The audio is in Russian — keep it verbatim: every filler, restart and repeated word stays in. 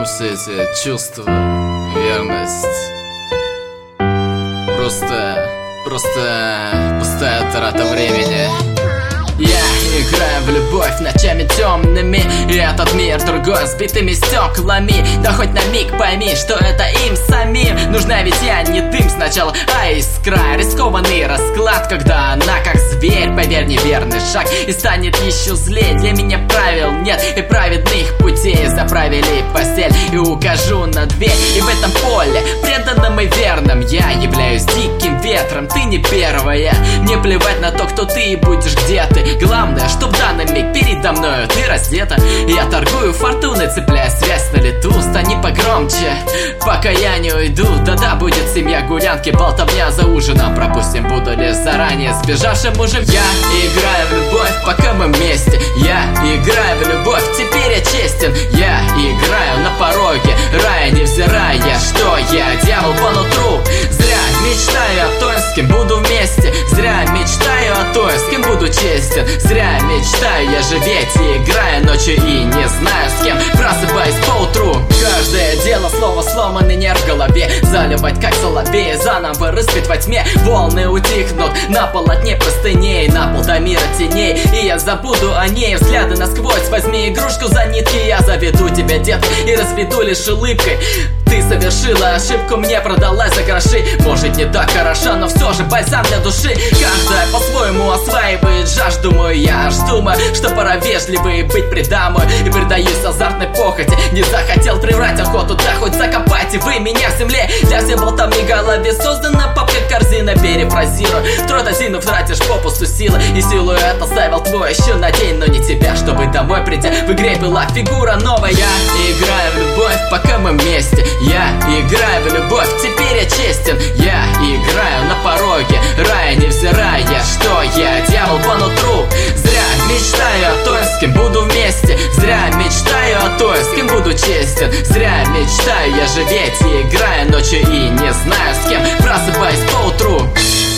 Зачем все эти чувства, верность? Просто, просто пустая трата времени. Я играю в любовь ночами темными, и этот мир другой, сбитыми стеклами. Да хоть на миг пойми, что это им самим нужна, ведь я не дым сначала, а искра. Рискованный расклад, когда она как зверь. Поверь, неверный шаг и станет еще злее. Для меня правил нет и праведных путей. Заправили постель и укажу на дверь. И в этом поле, преданном и верном, я являюсь диким ветром. Ты не первая, мне плевать на то, кто ты и будешь где ты. Главное, чтоб в данный миг передо мною ты раздета. Я торгую фортуной, цепляя связь на лету. Стань погромче, пока я не уйду. Да-да, будет семья, гулянки, болтовня за ужином. Пропустим, буду лишь заранее сбежавшим мужем. Я играю в любовь, пока мы вместе. Я играю в любовь, теперь я честен. Я играю на пороге рая, невзирая, что я дьявол по нутру. Зря мечтаю о той, с кем буду вместе. Зря мечтаю о той, с кем буду честен. Зря мечтаю я живеть и играю ночью и не знаю с кем, просыпаюсь поутру. Каждое дело, слово сломанный нерв в голове. Заливать как соловей, заново рыскать во тьме. Волны утихнут на полотне простыней, на пол до мира теней, и я забуду о ней. Взгляды насквозь, возьми игрушку за нитки. Я заведу тебя, детка, и разведу лишь улыбкой. Ты совершила ошибку, мне продалась за гроши. Может, не так хороша, но все же бальзам для души. Каждая по-своему осваивает жажду мою. Я аж думаю, что пора вежливой быть предамой. И предаюсь азартной похоти. Не захотел приврать охоту, да хоть закопайте вы меня в земле. Для всех болтовни в голове создана папка корзина. Перефразирую, второй дозину тратишь попусту силы. И силу это оставил твой еще на день, но не тебя, чтобы домой придя в игре была фигура новая. Я играю в любовь, пока мы вместе. Я играю в любовь, теперь я честен. Я играю на пороге рая, невзирая, что я дьявол по нутру. Зря мечтаю о той, с кем буду вместе. Зря мечтаю о той, с кем буду честен. Зря мечтаю я живеть и играю ночью и не знаю с кем, просыпаюсь поутру.